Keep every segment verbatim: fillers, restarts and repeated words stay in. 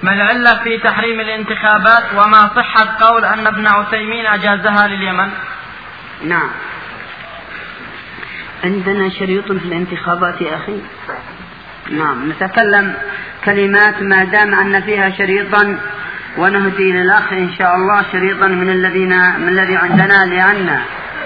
ما العلة في تحريم الانتخابات وما صحة قول أن ابن عثيمين أجازها لليمن؟ نعم، عندنا شريط في الانتخابات يا أخي. نعم، نتكلم كلمات ما دام أن فيها شريطا، ونهدي للأخ إن شاء الله شريطا من الذين من الذي عندنا، لأن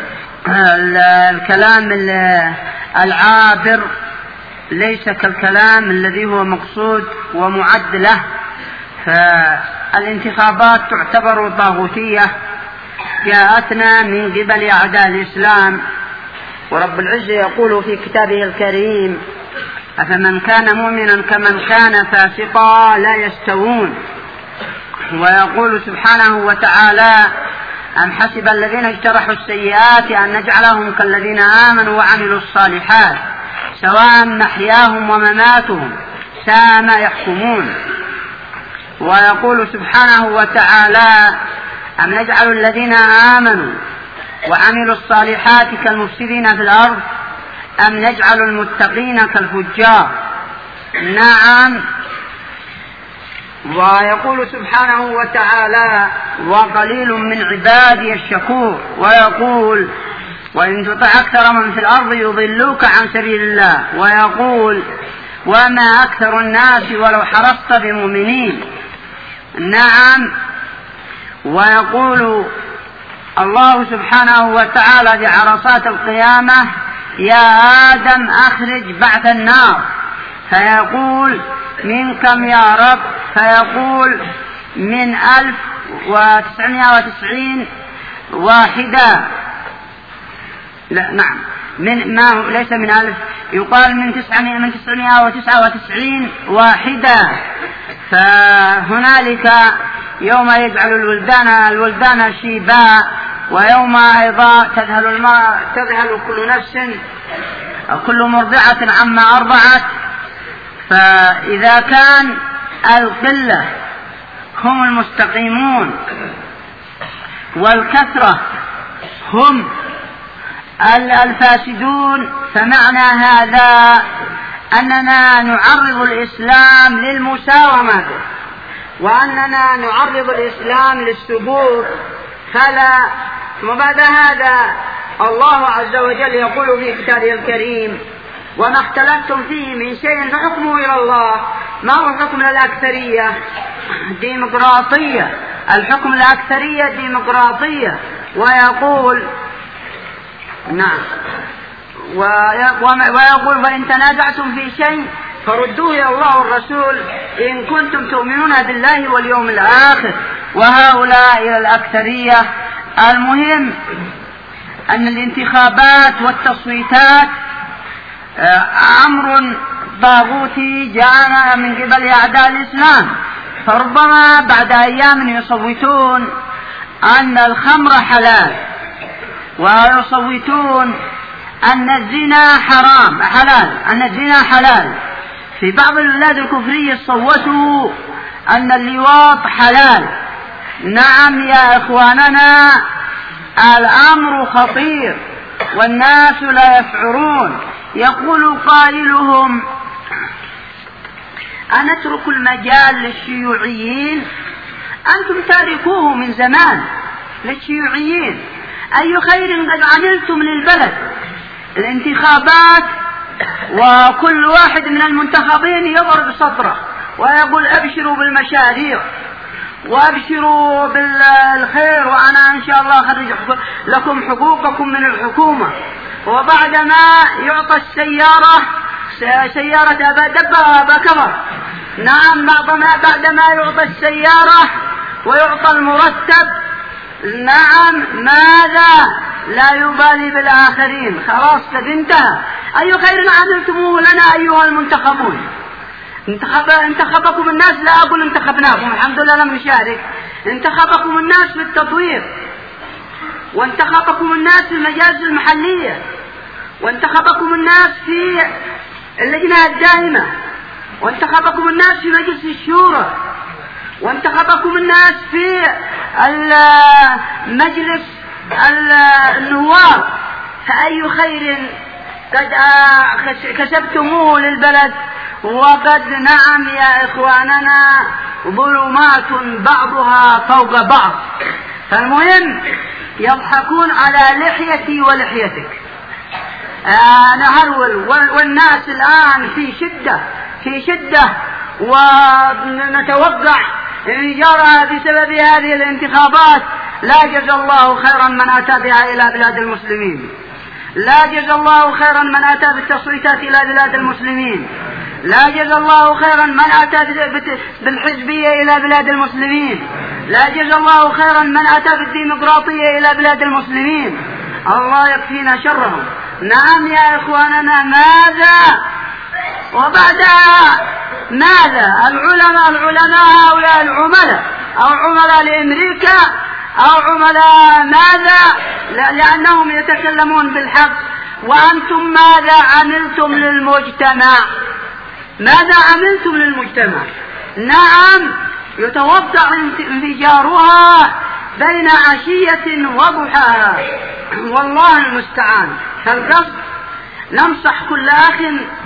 الكلام العابر ليس كالكلام الذي هو مقصود ومعد له. فالانتخابات تعتبر طاغوتية جاءتنا من قبل أعداء الإسلام، ورب العزة يقول في كتابه الكريم: أفمن كان مؤمنا كمن كان فاسقا لا يستوون. ويقول سبحانه وتعالى: أم حسب الذين اجترحوا السيئات أن نجعلهم كالذين آمنوا وعملوا الصالحات سواء محياهم ومماتهم ساء ما يحكمون. ويقول سبحانه وتعالى: أم نجعل الذين آمنوا وعملوا الصالحات كالمفسدين في الأرض أم نجعل المتقين كالفجار. نعم. ويقول سبحانه وتعالى: وقليل من عبادي الشكور. ويقول: وإن تطع أكثر من في الأرض يضلوك عن سبيل الله. ويقول: وما أكثر الناس ولو حرصت بمؤمنين. نعم. ويقول الله سبحانه وتعالى بعرصات القيامة: يا آدم أخرج بعث النار. فيقول: من كم يا رب؟ فيقول: من ألف وتسعمائة وتسعين واحدة. لا نعم، من ما ليس من ألف، يقال من تسعمائة من تسعمائة وتسعة وتسعين واحدة. فهنالك يوم يجعل الولدان الولدان شيبا، ويوم أيضا تذهل الماء تذهل كل نفس كل مرضعة عما أرضعت. فإذا كان القلة هم المستقيمون والكثرة هم الفاسدون، فمعنى هذا أننا نعرض الإسلام للمساومة، وأننا نعرض الإسلام للسبوت. فلا. وبعد هذا الله عز وجل يقول في كتابه الكريم: وما اختلفتم فيه من شيء فحكمه إلى الله. ما هو الحكم للأكثرية؟ ديمقراطية. الحكم للأكثرية ديمقراطية. ويقول: نعم، ويقول: وإن تنازعتم في شيء فردوه إلى الله والرسول إن كنتم تؤمنون بالله واليوم الآخر. وهؤلاء إلى الأكثرية. المهم أن الانتخابات والتصويتات أمر طاغوتي جاءنا من قبل أعداء الإسلام. فربما بعد أيام يصوتون أن الخمر حلال، ويصوتون أن الزنا حرام حلال أن الزنا حلال. في بعض البلاد الكفرية صوتوا أن اللواط حلال. نعم يا إخواننا، الأمر خطير والناس لا يشعرون. يقول قائلهم: أنترك المجال للشيوعيين؟ أنتم تاركوه من زمان للشيوعيين. أي خير قد عملتم للبلد. الانتخابات وكل واحد من المنتخبين يضرب سطره ويقول: أبشروا بالمشاريع وأبشروا بالخير، وأنا إن شاء الله أخرج لكم حقوقكم من الحكومة. وبعدما يعطى السيارة سيارة أبا دبة أبا كمر. نعم، بعدما يعطى السيارة ويعطى المرتب، نعم، ماذا؟ لا يبالي بالآخرين. خلاص قد انتهى. أي خير عملتموه لنا أيها المنتخبون؟ انتخب انتخبكم الناس، لا أقول انتخبناكم، الحمد لله لم نشارك. انتخبكم الناس في التطوير، وانتخبكم الناس في المجالس المحلية، وانتخبكم الناس في اللجنة الدائمة، وانتخبكم الناس في مجلس الشورى، وانتخبكم الناس في مجلس النواب. فأي خير قد كسبتموه للبلد وقد نعم يا إخواننا ظلمات بعضها فوق بعض. فالمهم يضحكون على لحيتي ولحيتك. آه نهرول والناس الآن في شدة في شدة ونتوقع انفجارها بسبب هذه الانتخابات. لا جزى الله خيرا من أتى بها إلى بلاد المسلمين، لا جزى الله خيرا من أتى بالتصويتات إلى بلاد المسلمين، لا جزى الله خيرا من أتى بالحزبية إلى بلاد المسلمين، لا جزى الله خيرا من أتى بالديمقراطية إلى بلاد المسلمين. الله يكفينا شرهم. نعم يا إخواننا، ماذا وبعدها ماذا؟ العلماء العلماء هؤلاء العملاء أو عملاء لأمريكا أو عملاء ماذا؟ لأنهم يتكلمون بالحق. وأنتم ماذا عملتم للمجتمع؟ ماذا عملتم للمجتمع؟ نعم يتوقع انفجارها بين عشية وضحاها، والله المستعان. فالقصد ننصح كل أخ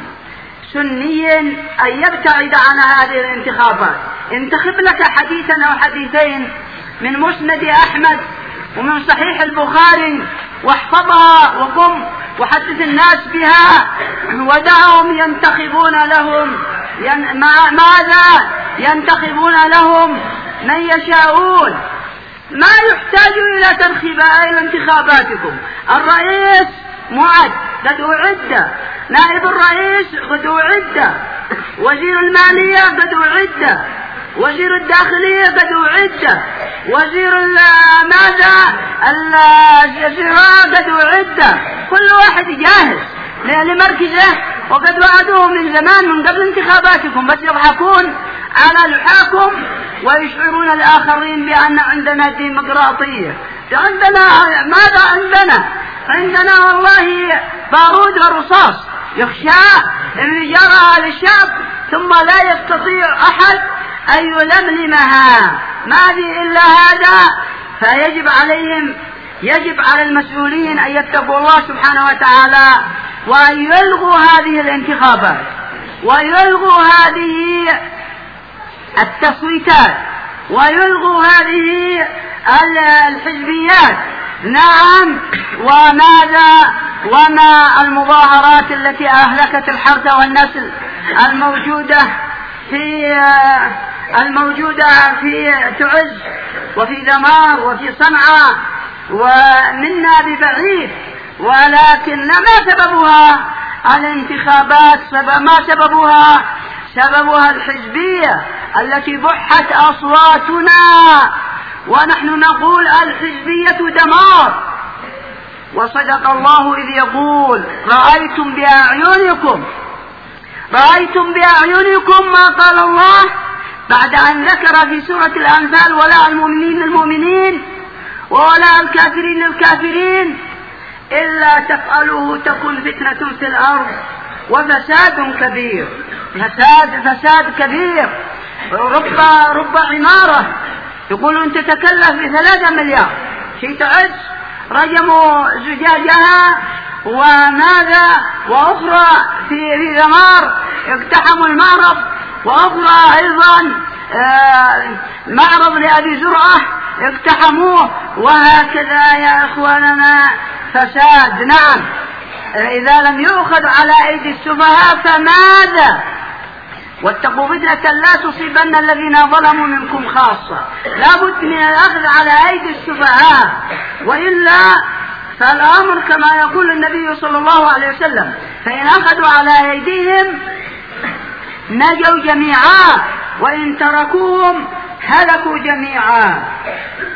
سني أن يبتعد عن هذه الانتخابات. انتخب لك حديثا أو حديثين من مسند أحمد ومن صحيح البخاري واحفظها وقم وحدث الناس بها، ودعهم ينتخبون لهم ين... ماذا ينتخبون لهم من يشاءون. ما يحتاج إلى تنخيب إلى انتخاباتكم. الرئيس معد قد أعد، نائب الرئيس قد أعد، وزير المالية قد أعد، وزير الداخلية قد أعد، وزير ماذا الزراعة قد أعد. كل واحد جاهز لمركزه، وقد وعدوه من زمان من قبل انتخاباتكم، بس يضحكون على لحاكم ويشعرون الآخرين بأن عندنا ديمقراطية. عندنا ماذا؟ عندنا عندنا والله بارود ورصاص يخشى انفجارها للشعب ثم لا يستطيع أحد أن يلملمها. ما في إلا هذا. فيجب عليهم يجب على المسؤولين أن يتقوا الله سبحانه وتعالى وأن يلغوا هذه الانتخابات ويلغوا هذه التصويتات ويلغوا هذه الحزبيات. نعم. وماذا وما المظاهرات التي أهلكت الحرث والنسل الموجودة في الموجودة في تعز وفي دمار وفي صنعاء ومنا ببعيد، ولكن ما سببها الانتخابات؟ سبب ما سببها سببها الحزبية التي بحت أصواتنا، ونحن نقول الحزبية دمار. وصدق الله إذ يقول رأيتم بأعينكم رأيتم بأعينكم ما قال الله بعد أن ذكر في سورة الأنفال ولا المؤمنين للمؤمنين ولا الكافرين للكافرين إلا تفعلوه تكن فتنة في الأرض وفساد كبير. فساد فساد كبير. رب رب عمارة يقول أن تتكلف بثلاثة مليار في تعز رجموا زجاجها وماذا وأخرى في دمار اقتحموا المعرض، وأخرى أيضا معرض لأبي زرعة اقتحموه، وهكذا يا إخواننا فساد. نعم. إذا لم يؤخذ على أيدي السفهاء فماذا؟ واتقوا فتنة لا تصيبن الذين ظلموا منكم خاصة. لا بد من الأخذ على أيدي السفهاء، وإلا فالأمر كما يقول النبي صلى الله عليه وسلم فإن أخذوا على أيديهم نجوا جميعا وإن تركوهم هلكوا جميعا.